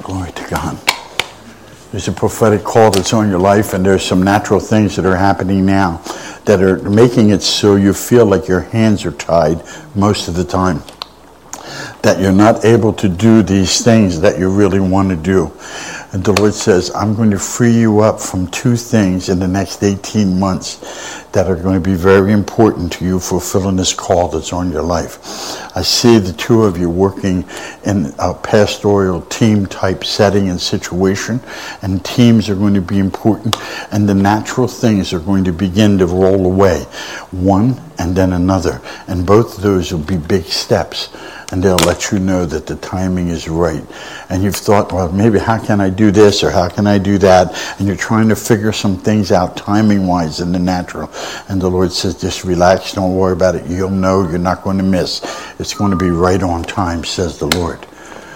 Glory to God. There's a prophetic call that's on your life, and there's some natural things that are happening now that are making it so you feel like your hands are tied most of the time, that you're not able to do these things that you really want to do. And the Lord says, I'm going to free you up from two things in the next 18 months that are going to be very important to you fulfilling this call that's on your life. I see the two of you working in a pastoral team type setting and situation, and teams are going to be important, and the natural things are going to begin to roll away, one and then another, and both of those will be big steps. And they'll let you know that the timing is right. And you've thought, well, maybe how can I do this or how can I do that? And you're trying to figure some things out timing-wise in the natural. And the Lord says, just relax, don't worry about it. You'll know, you're not going to miss. It's going to be right on time, says the Lord.